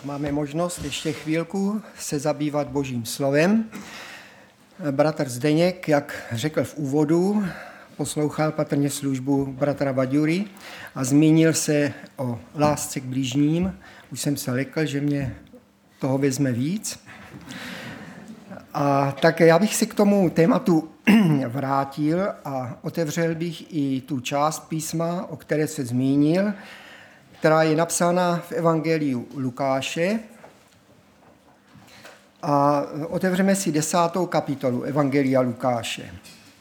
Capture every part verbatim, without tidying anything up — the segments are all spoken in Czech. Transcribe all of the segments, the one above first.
Tak máme možnost ještě chvílku se zabývat Božím slovem. Bratr Zdeněk, jak řekl v úvodu, poslouchal patrně službu bratra Baďury a zmínil se o lásce k bližním. Už jsem se lekl, že mě toho vezme víc. A tak já bych si k tomu tématu vrátil a otevřel bych i tu část písma, o které se zmínil, která je napsána v Evangeliu Lukáše. A otevřeme si desátou kapitolu Evangelia Lukáše.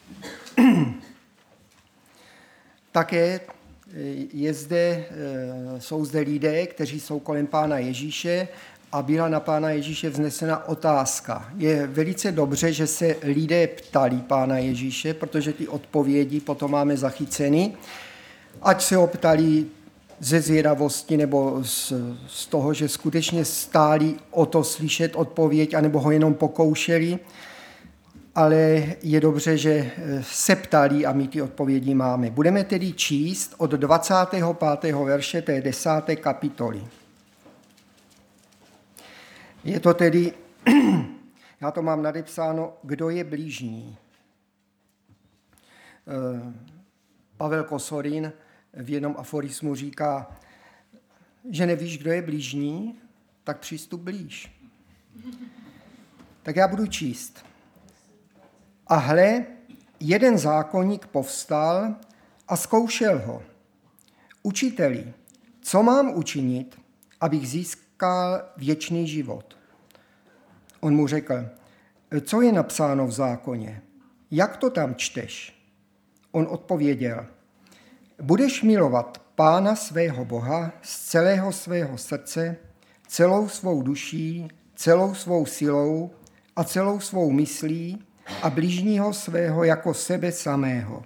Také je zde, jsou zde lidé, kteří jsou kolem Pána Ježíše a byla na Pána Ježíše vznesena otázka. Je velice dobře, že se lidé ptali Pána Ježíše, protože ty odpovědi potom máme zachyceny. Ať se ho ptali ze zvědavosti nebo z, z toho, že skutečně stáli o to slyšet odpověď, anebo ho jenom pokoušeli, ale je dobře, že se ptali a my ty odpovědi máme. Budeme tedy číst od dvacátého pátého verše té desáté kapitoly. Je to tedy, já to mám nadepsáno, kdo je blížní. Pavel Kosorin v jednom aforismu říká, že nevíš, kdo je blížní, tak přístup blíž. Tak já budu číst. A hle, jeden zákonník povstal a zkoušel ho. Učiteli, co mám učinit, abych získal věčný život? On mu řekl, co je napsáno v zákoně? Jak to tam čteš? On odpověděl, budeš milovat Pána svého Boha z celého svého srdce, celou svou duší, celou svou silou a celou svou myslí a bližního svého jako sebe samého.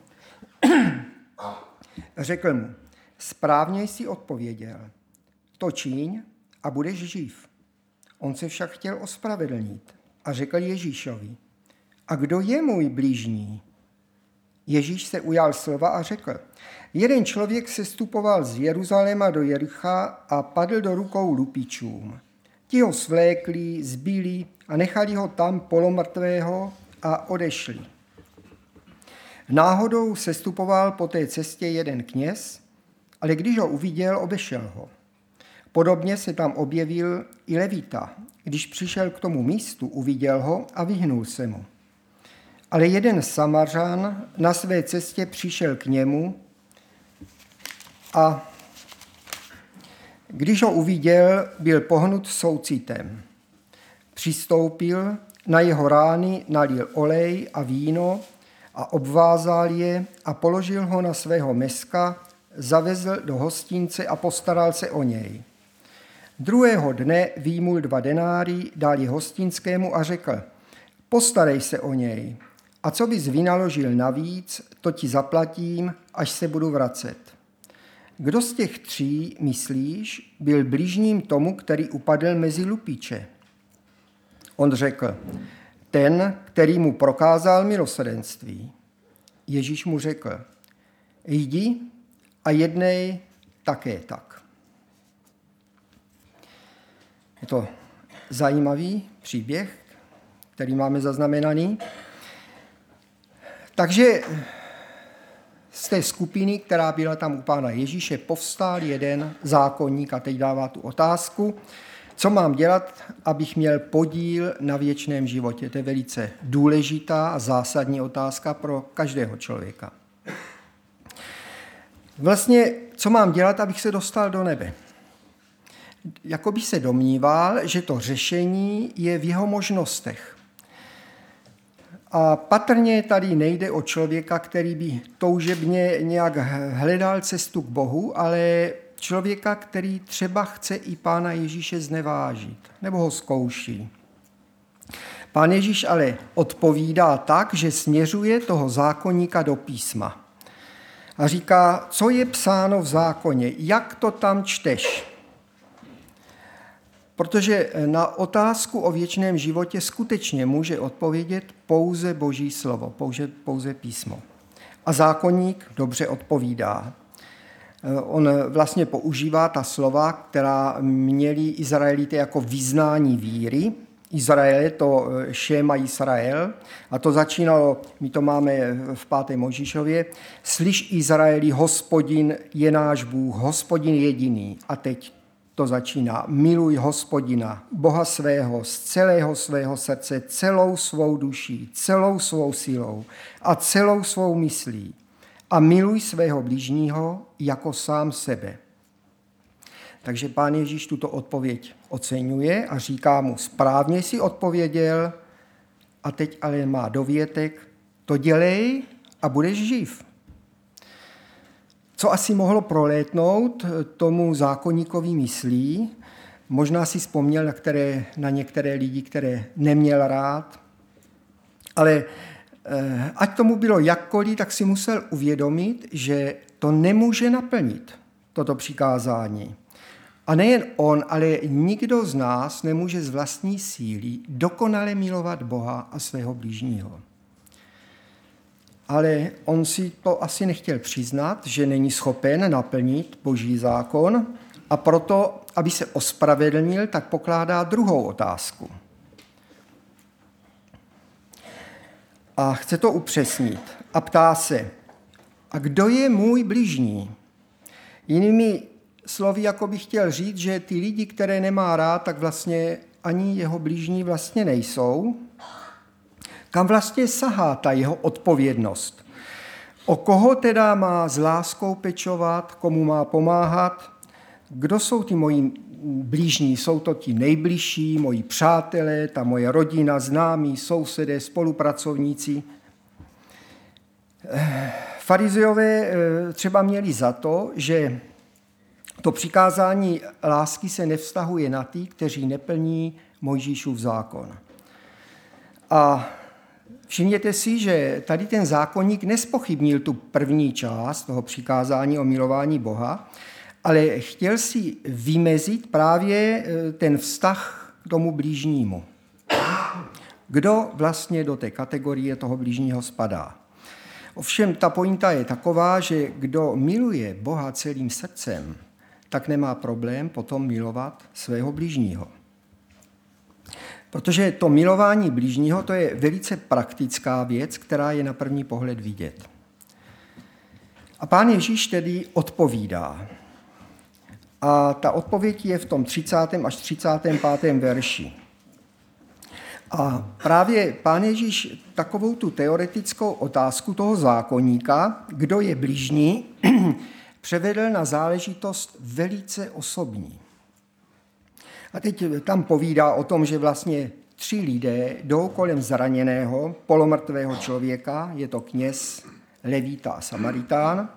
Řekl mu, správně jsi odpověděl, to čiň a budeš živ. On se však chtěl ospravedlnit a řekl Ježíšovi, a kdo je můj bližní? Ježíš se ujal slova a řekl, jeden člověk sestupoval z Jeruzaléma do Jericha a padl do rukou lupičům. Ti ho svlékli, zbili a nechali ho tam polomrtvého a odešli. Náhodou sestupoval po té cestě jeden kněz, ale když ho uviděl, obešel ho. Podobně se tam objevil i Levita. Když přišel k tomu místu, uviděl ho a vyhnul se mu. Ale jeden Samařan na své cestě přišel k němu a když ho uviděl, byl pohnut soucitem. Přistoupil, na jeho rány nalil olej a víno a obvázal je a položil ho na svého meska, zavezl do hostince a postaral se o něj. Druhého dne výjmul dva denáry, dal je hostinskému a řekl, postarej se o něj a co bys vynaložil navíc, to ti zaplatím, až se budu vracet. Kdo z těch tří, myslíš, byl bližním tomu, který upadl mezi lupiče? On řekl, ten, který mu prokázal milosrdenství. Ježíš mu řekl, jdi a jednej také tak. Je to zajímavý příběh, který máme zaznamenaný. Takže z té skupiny, která byla tam u Pána Ježíše, povstal jeden zákonník a teď dává tu otázku, co mám dělat, abych měl podíl na věčném životě. To je velice důležitá a zásadní otázka pro každého člověka. Vlastně, co mám dělat, abych se dostal do nebe? Jakoby se domníval, že to řešení je v jeho možnostech. A patrně tady nejde o člověka, který by toužebně nějak hledal cestu k Bohu, ale člověka, který třeba chce i Pána Ježíše znevážit, nebo ho zkouší. Pán Ježíš ale odpovídá tak, že směřuje toho zákonníka do písma. A říká, co je psáno v zákoně, jak to tam čteš? Protože na otázku o věčném životě skutečně může odpovědět pouze Boží slovo, pouze, pouze písmo. A zákonník dobře odpovídá. On vlastně používá ta slova, která měli Izraelité jako vyznání víry. Izrael je to Šema Israel a to začínalo, my to máme v páté Mojžíšově, slyš Izraeli, Hospodin je náš Bůh, Hospodin jediný. A teď to začíná, miluj Hospodina, Boha svého, z celého svého srdce, celou svou duší, celou svou silou a celou svou myslí. A miluj svého bližního jako sám sebe. Takže Pán Ježíš tuto odpověď oceňuje a říká mu, správně si odpověděl, a teď ale má dovětek, to dělej a budeš živ. Co asi mohlo prolétnout tomu zákonníkovi myslí, možná si vzpomněl na, které, na některé lidi, které neměl rád, ale ať tomu bylo jakkoliv, tak si musel uvědomit, že to nemůže naplnit, toto přikázání. A nejen on, ale nikdo z nás nemůže z vlastní síly dokonale milovat Boha a svého blížního. Ale on si to asi nechtěl přiznat, že není schopen naplnit Boží zákon a proto, aby se ospravedlnil, tak pokládá druhou otázku. A chce to upřesnit a ptá se, a kdo je můj bližní? Jinými slovy, jako bych chtěl říct, že ty lidi, které nemá rád, tak vlastně ani jeho bližní vlastně nejsou. Kam vlastně sahá ta jeho odpovědnost? O koho teda má s láskou pečovat, komu má pomáhat? Kdo jsou ty moji blížní? Jsou to ti nejbližší, moji přátelé, ta moje rodina, známí, sousedé, spolupracovníci. Farizeové třeba měli za to, že to přikázání lásky se nevztahuje na ty, kteří neplní Mojžíšův zákon. A všimněte si, že tady ten zákonník nespochybnil tu první část toho přikázání o milování Boha, ale chtěl si vymezit právě ten vztah k tomu blížnímu. Kdo vlastně do té kategorie toho blížního spadá? Ovšem ta pointa je taková, že kdo miluje Boha celým srdcem, tak nemá problém potom milovat svého blížního. Protože to milování blížního, to je velice praktická věc, která je na první pohled vidět. A Pán Ježíš tedy odpovídá. A ta odpověď je v tom třicátém až třicátém pátém verši. A právě Pán Ježíš takovou tu teoretickou otázku toho zákonníka, kdo je bližní, převedl na záležitost velice osobní. A teď tam povídá o tom, že vlastně tři lidé jdou kolem zraněného, polomrtvého člověka, je to kněz, Levita a Samaritán.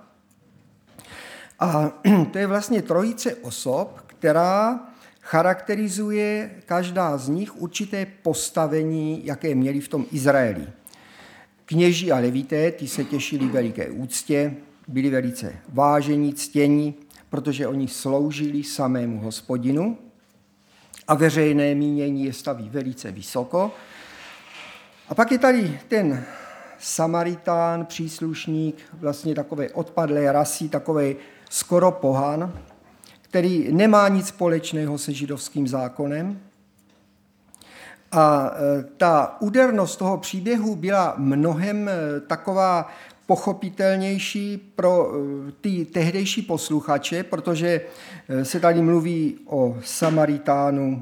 A to je vlastně trojice osob, která charakterizuje každá z nich určité postavení, jaké měli v tom Izraeli. Kněží a levité, ty se těšili veliké úctě, byli velice vážení, ctění, protože oni sloužili samému Hospodinu a veřejné mínění je staví velice vysoko. A pak je tady ten Samaritán, příslušník vlastně takové odpadlé rasy, takový skoro pohan, který nemá nic společného se židovským zákonem. A ta údernost toho příběhu byla mnohem taková pochopitelnější pro ty tehdejší posluchače, protože se tady mluví o Samaritánu,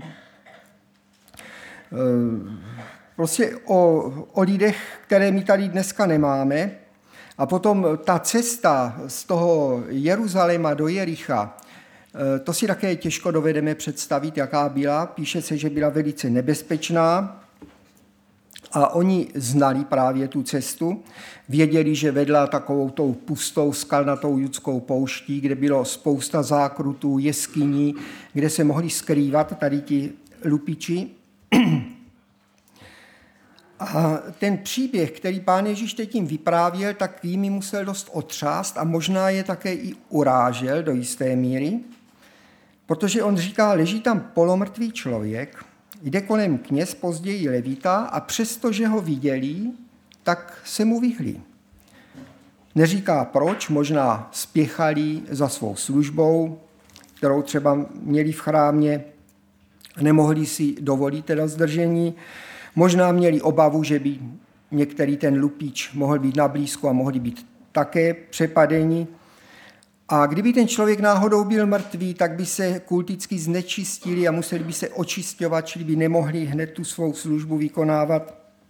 prostě o, o lidech, které my tady dneska nemáme. A potom ta cesta z toho Jeruzaléma do Jericha, to si také těžko dovedeme představit, jaká byla. Píše se, že byla velice nebezpečná a oni znali právě tu cestu. Věděli, že vedla takovou tou pustou skalnatou judskou pouští, kde bylo spousta zákrutů, jeskyní, kde se mohli skrývat tady ti lupiči. A ten příběh, který Pán Ježíš teď jim vyprávěl, tak jimi musel dost otřást a možná je také i urážel do jisté míry, protože on říká, leží tam polomrtvý člověk, jde kolem kněz, později levita a přestože ho viděli, tak se mu vyhli. Neříká proč, možná spěchali za svou službou, kterou třeba měli v chrámě, nemohli si dovolit teda zdržení. Možná měli obavu, že by některý ten lupič mohl být na blízku a mohli být také přepadeni. A kdyby ten člověk náhodou byl mrtvý, tak by se kulticky znečistili a museli by se očisťovat, čili by nemohli hned tu svou službu vykonávat.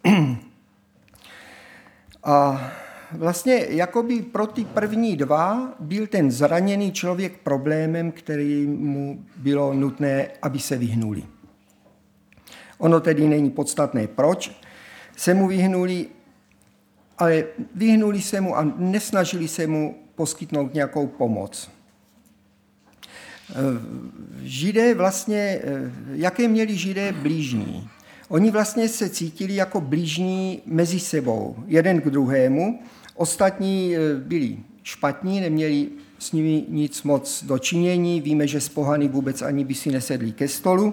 A vlastně jakoby pro ty první dva byl ten zraněný člověk problémem, který mu bylo nutné, aby se vyhnuli. Ono tedy není podstatné, proč se mu vyhnuli, ale vyhnuli se mu a nesnažili se mu poskytnout nějakou pomoc. Židé vlastně, jaké měli Židé blížní? Oni vlastně se cítili jako blížní mezi sebou, jeden k druhému. Ostatní byli špatní, neměli s nimi nic moc dočinění. Víme, že z pohany vůbec ani by si nesedli ke stolu.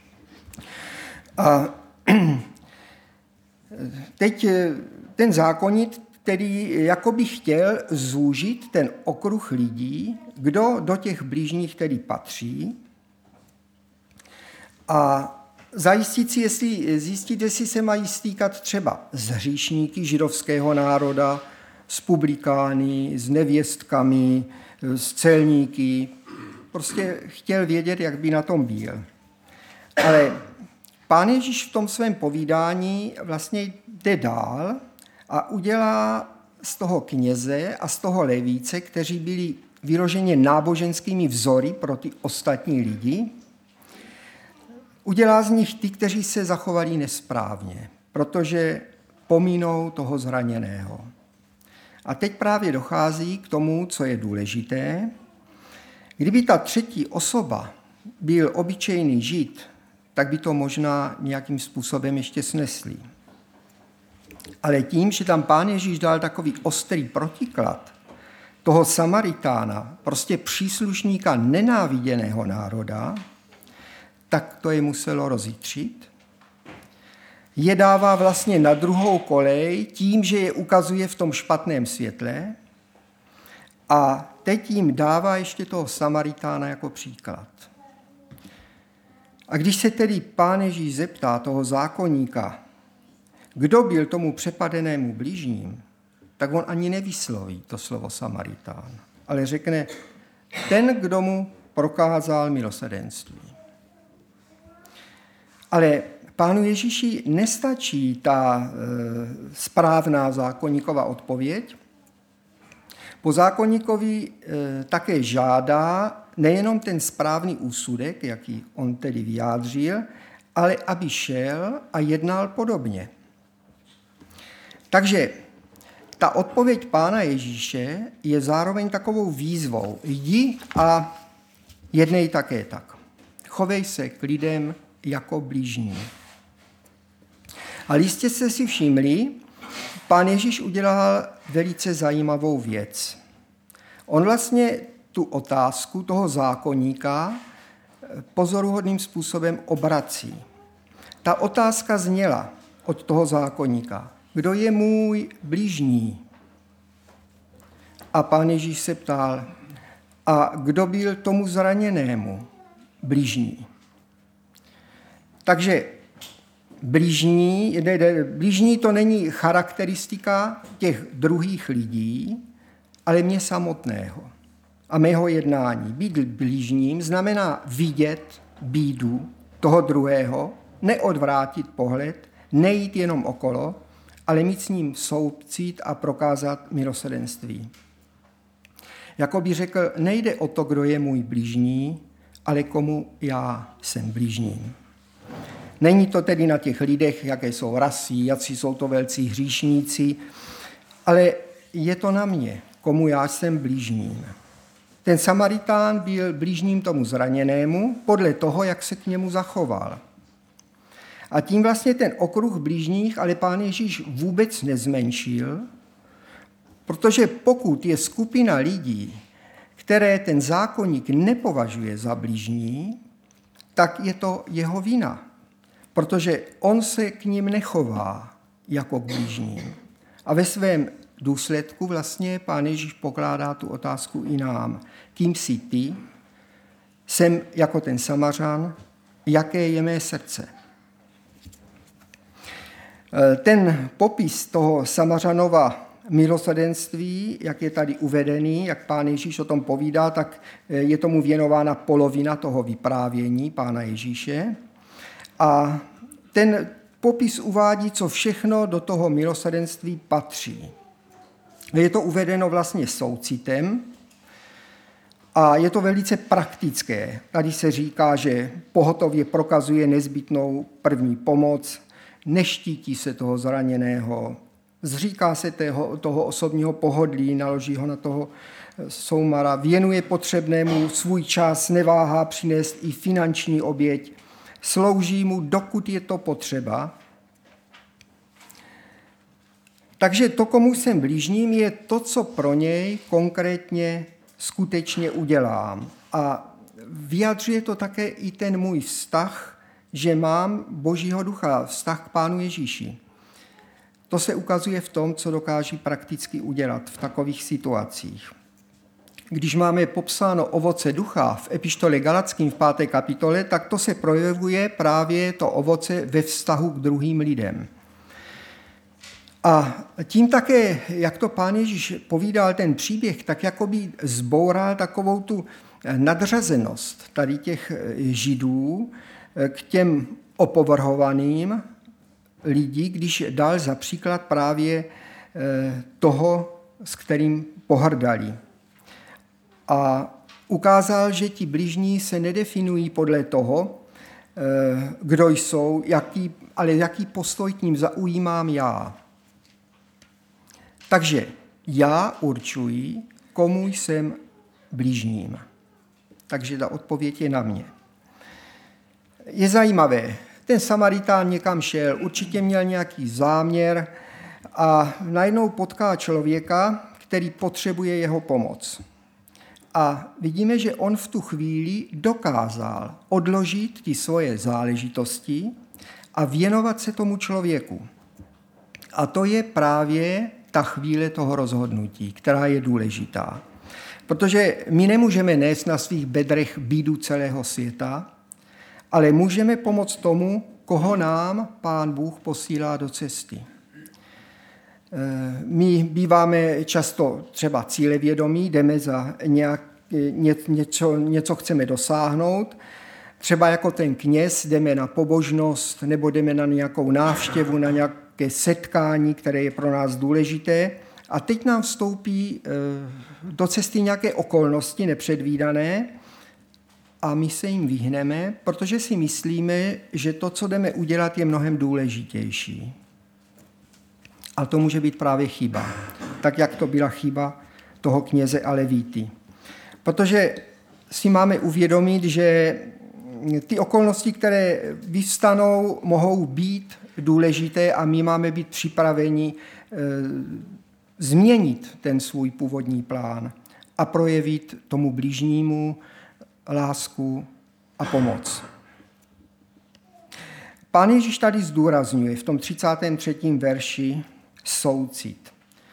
A teď ten zákonník, který jakoby chtěl zúžit ten okruh lidí, kdo do těch blížních tedy patří, a zajistit si, jestli, zjistit, jestli se mají stýkat třeba s hříšníky židovského národa, s publikány, s nevěstkami, s celníky. Prostě chtěl vědět, jak by na tom byl. Ale Pán Ježíš v tom svém povídání vlastně jde dál a udělá z toho kněze a z toho levíce, kteří byli vyloženě náboženskými vzory pro ty ostatní lidi, udělá z nich ty, kteří se zachovali nesprávně, protože pomínou toho zraněného. A teď právě dochází k tomu, co je důležité. Kdyby ta třetí osoba byl obyčejný Žid, tak by to možná nějakým způsobem ještě snesli. Ale tím, že tam Pán Ježíš dal takový ostrý protiklad toho Samaritána, prostě příslušníka nenáviděného národa, tak to je muselo rozjitřit. Je dává vlastně na druhou kolej tím, že je ukazuje v tom špatném světle, a teď jim dává ještě toho Samaritána jako příklad. A když se tedy Pán Ježíš zeptá toho zákonníka, kdo byl tomu přepadenému blížním, tak on ani nevysloví to slovo Samaritán, ale řekne ten, kdo mu prokázal milosrdenství. Ale Pánu Ježíši nestačí ta e, správná zákonníkova odpověď. Po zákonníkovi e, také žádá nejenom ten správný úsudek, jaký on tedy vyjádřil, ale aby šel a jednal podobně. Takže ta odpověď Pána Ježíše je zároveň takovou výzvou. Jdi a jednej také tak. Chovej se k lidem jako blížní. A jistě jste si všimli, Pán Ježíš udělal velice zajímavou věc. On vlastně tu otázku toho zákonníka pozoruhodným způsobem obrací. Ta otázka zněla od toho zákonníka: kdo je můj blížní? A Pán Ježíš se ptal: a kdo byl tomu zraněnému blížní? Takže blížní, blížní to není charakteristika těch druhých lidí, ale mě samotného a mého jednání. Být blížním znamená vidět bídu toho druhého, neodvrátit pohled, nejít jenom okolo, ale mít s ním soucit a prokázat milosrdenství. Jako by řekl, nejde o to, kdo je můj blížní, ale komu já jsem blížním. Není to tedy na těch lidech, jaké jsou rasy, jací jsou to velcí hříšníci, ale je to na mě, komu já jsem blížním. Ten Samaritán byl blížním tomu zraněnému podle toho, jak se k němu zachoval. A tím vlastně ten okruh blížních ale Pán Ježíš vůbec nezmenšil, protože pokud je skupina lidí, které ten zákonník nepovažuje za blížní, tak je to jeho vina, protože on se k ním nechová jako k blížním. A ve svém důsledku vlastně Pán Ježíš pokládá tu otázku i nám. Kým jsi ty? Jsem jako ten Samařan, jaké je mé srdce? Ten popis toho Samařanova milosrdenství, jak je tady uvedený, jak Pán Ježíš o tom povídá, tak je tomu věnována polovina toho vyprávění Pána Ježíše. A ten popis uvádí, co všechno do toho milosrdenství patří. Je to uvedeno vlastně soucitem a je to velice praktické. Tady se říká, že pohotově prokazuje nezbytnou první pomoc, neštítí se toho zraněného, zříká se toho, toho osobního pohodlí, naloží ho na toho soumara, věnuje potřebnému svůj čas, neváhá přinést i finanční oběť, slouží mu, dokud je to potřeba. Takže to, komu jsem blížním, je to, co pro něj konkrétně skutečně udělám. A vyjadřuje to také i ten můj vztah, že mám Božího ducha, vztah k Pánu Ježíši. To se ukazuje v tom, co dokáží prakticky udělat v takových situacích. Když máme popsáno ovoce ducha v epištole Galackým v páté kapitole, tak to se projevuje právě to ovoce ve vztahu k druhým lidem. A tím také, jak to Pán Ježíš povídal ten příběh, tak jakoby zboural takovou tu nadřazenost tady těch Židů k těm opovrhovaným lidí, když dal za příklad právě toho, s kterým pohrdali. A ukázal, že ti bližní se nedefinují podle toho, kdo jsou, jaký, ale jaký postoj k ním zaujímám já. Takže já určuji, komu jsem bližním. Takže ta odpověď je na mě. Je zajímavé, ten Samaritán někam šel, určitě měl nějaký záměr a najednou potká člověka, který potřebuje jeho pomoc. A vidíme, že on v tu chvíli dokázal odložit ty svoje záležitosti a věnovat se tomu člověku. A to je právě ta chvíle toho rozhodnutí, která je důležitá. Protože my nemůžeme nést na svých bedrech bídu celého světa, ale můžeme pomoct tomu, koho nám Pán Bůh posílá do cesty. My býváme často třeba cílevědomí, jdeme za nějak, něco, něco chceme dosáhnout, třeba jako ten kněz jdeme na pobožnost nebo jdeme na nějakou návštěvu, na nějaké setkání, které je pro nás důležité. A teď nám vstoupí do cesty nějaké okolnosti nepředvídané a my se jim vyhneme, protože si myslíme, že to, co jdeme udělat, je mnohem důležitější. A to může být právě chyba. Tak, jak to byla chyba toho kněze a levíty. Protože si máme uvědomit, že ty okolnosti, které vyvstanou, mohou být důležité a my máme být připraveni e, změnit ten svůj původní plán a projevit tomu bližnímu lásku a pomoc. Pán Ježíš tady zdůrazňuje v tom třicátém třetím verši soucit.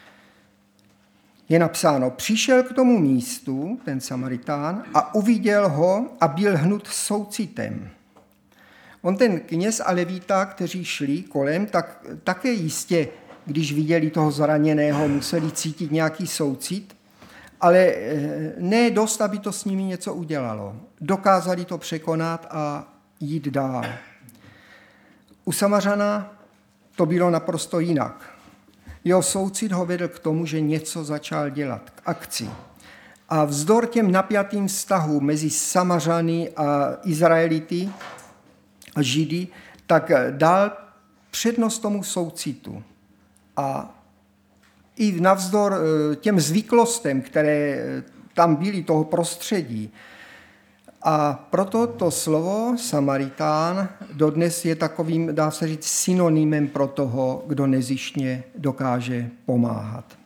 Je napsáno, přišel k tomu místu, ten Samaritán, a uviděl ho a byl hnut soucitem. On ten kněz a levíta, kteří šli kolem, tak také jistě, když viděli toho zraněného, museli cítit nějaký soucit, ale ne dost, aby to s nimi něco udělalo. Dokázali to překonat a jít dál. U Samařana to bylo naprosto jinak. Jeho soucit ho vedl k tomu, že něco začal dělat, k akci. A vzdor těm napjatým vztahům mezi Samařany a Izraelity a Židy, tak dal přednost tomu soucitu. A i navzdor těm zvyklostem, které tam byly, toho prostředí. A proto to slovo Samaritán dodnes je takovým, dá se říct, synonymem pro toho, kdo nezištně dokáže pomáhat.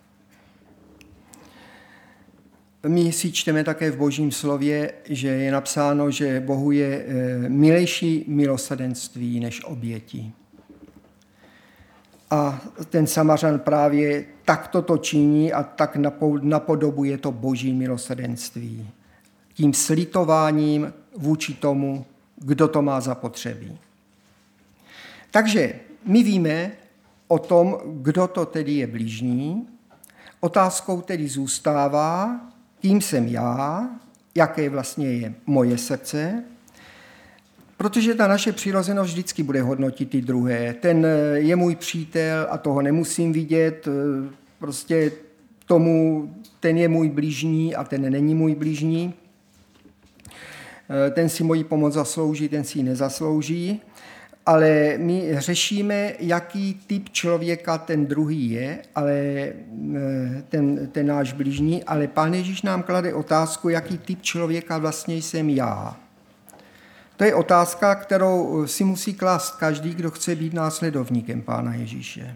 My si čteme také v Božím slově, že je napsáno, že Bohu je milejší milosrdenství než oběti. A ten Samařan právě takto to činí a tak napodobuje to boží milosrdenství. Tím slitováním vůči tomu, kdo to má zapotřebí. Takže my víme o tom, kdo to tedy je bližní. Otázkou tedy zůstává, kým jsem já, jaké vlastně je moje srdce, protože ta naše přirozenost vždycky bude hodnotit ty druhé. Ten je můj přítel a toho nemusím vidět, prostě tomu, ten je můj bližní a ten není můj bližní. Ten si moji pomoc zaslouží, ten si ji nezaslouží. Ale my řešíme, jaký typ člověka ten druhý je, ale ten, ten náš bližní, ale Pán Ježíš nám klade otázku, jaký typ člověka vlastně jsem já. To je otázka, kterou si musí klást každý, kdo chce být následovníkem Pána Ježíše.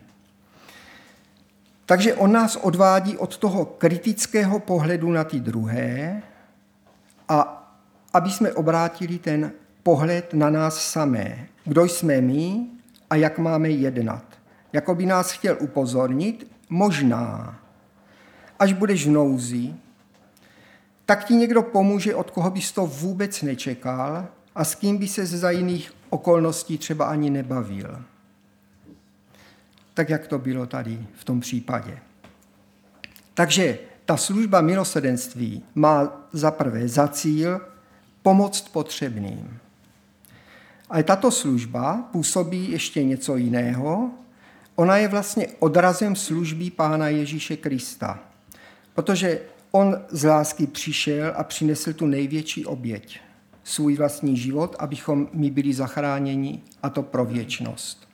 Takže on nás odvádí od toho kritického pohledu na ty druhé a aby jsme obrátili ten pohled na nás samé. Kdo jsme my a jak máme jednat. Jako by nás chtěl upozornit, možná, až budeš v nouzi, tak ti někdo pomůže, od koho bys to vůbec nečekal a s kým by se za jiných okolností třeba ani nebavil. Tak, jak to bylo tady v tom případě. Takže ta služba milosrdenství má zaprvé za cíl pomoct potřebným. Ale tato služba působí ještě něco jiného. Ona je vlastně odrazem služby Pána Ježíše Krista. Protože on z lásky přišel a přinesl tu největší oběť. Svůj vlastní život, abychom my byli zachráněni, a to pro věčnost.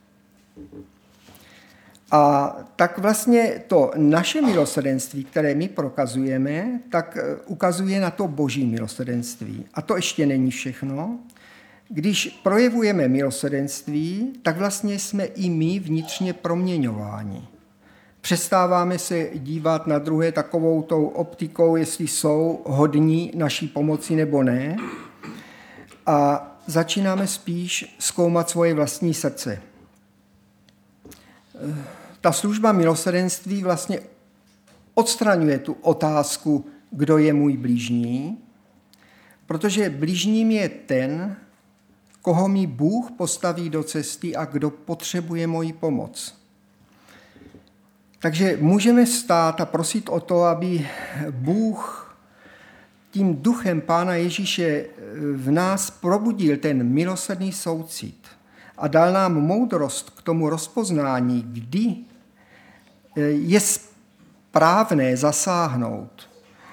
A tak vlastně to naše milosrdenství, které my prokazujeme, tak ukazuje na to boží milosrdenství. A to ještě není všechno. Když projevujeme milosrdenství, tak vlastně jsme i my vnitřně proměňováni. Přestáváme se dívat na druhé takovou tou optikou, jestli jsou hodní naší pomoci nebo ne. A začínáme spíš zkoumat svoje vlastní srdce. Ta služba milosrdenství vlastně odstraňuje tu otázku, kdo je můj bližní, protože bližním je ten, koho mi Bůh postaví do cesty a kdo potřebuje moji pomoc. Takže můžeme stát a prosit o to, aby Bůh tím duchem Pána Ježíše v nás probudil ten milosrdný soucit a dal nám moudrost k tomu rozpoznání, kdy je správné zasáhnout,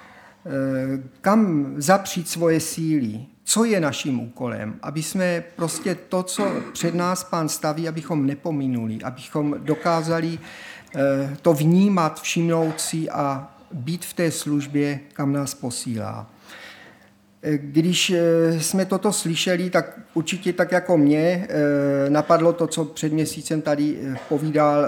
kam zapřít svoje síly, co je naším úkolem, aby jsme prostě to, co před nás Pán staví, abychom nepominuli, abychom dokázali to vnímat, všimnout si a být v té službě, kam nás posílá. Když jsme toto slyšeli, tak určitě tak jako mě napadlo to, co před měsícem tady povídal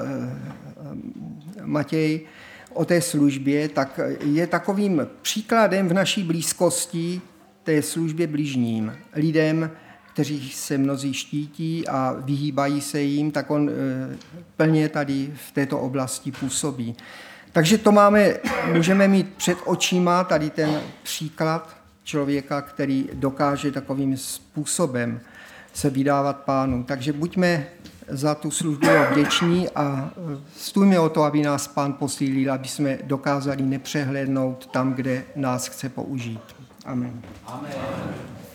Matěj o té službě, tak je takovým příkladem v naší blízkosti té službě bližním. Lidem, kteří se mnozí štítí a vyhýbají se jim, tak on plně tady v této oblasti působí. Takže to máme, můžeme mít před očima tady ten příklad člověka, který dokáže takovým způsobem se vydávat Pánu. Takže buďme za tu službu vděční a stůjme o to, aby nás Pán posílil, aby jsme dokázali nepřehlédnout tam, kde nás chce použít. Amen. Amen.